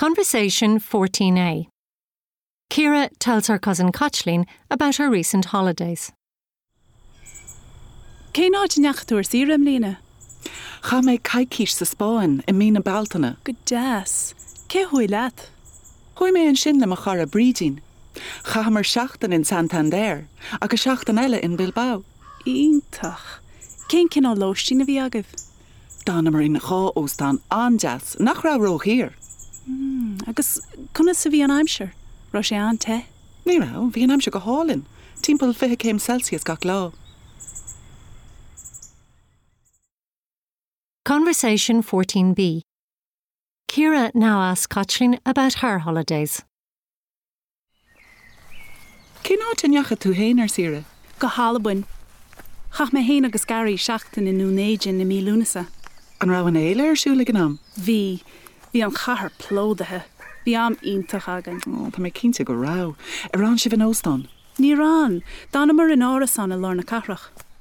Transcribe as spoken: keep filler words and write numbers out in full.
Conversation fourteen A. Ciara tells her cousin Caithlín about her recent holidays. Cé náid neachúir siram lína? Cha mé caiiciis sa Spáin i mína baltana. Go deas. Cé hui leat? Hui mé an sin le a chara brídín. Cha mar seachtain in Santander, agus seachtain eile in Bilbao. Ítach. Cén cin á lóistí na bhí agah? Dána mar in chá óstán anjas, nach ra roch hir. Mm, agus conna sa bhí an aimseir, rá sé an te? Ní ra, bhí an aimse go hálinn. Timppel fiche céim Celsius gach lá. Conversation fourteen B. Ciara now asks Caithlín about her holidays. Cé ná te neacha tú héin ar sire? Go hálabuin. Chach mé héin agus garí seachtain in núnéidin na mí lúnasa. An ra an éile ar siúla gan am? Bhí. Bhí an chahar plódathe. Bhí am ítach agan. Oh, tá mé cínte go rá. Ar an si bhan óstán? Ní rán. Dána mar an áras an a lorna carrach.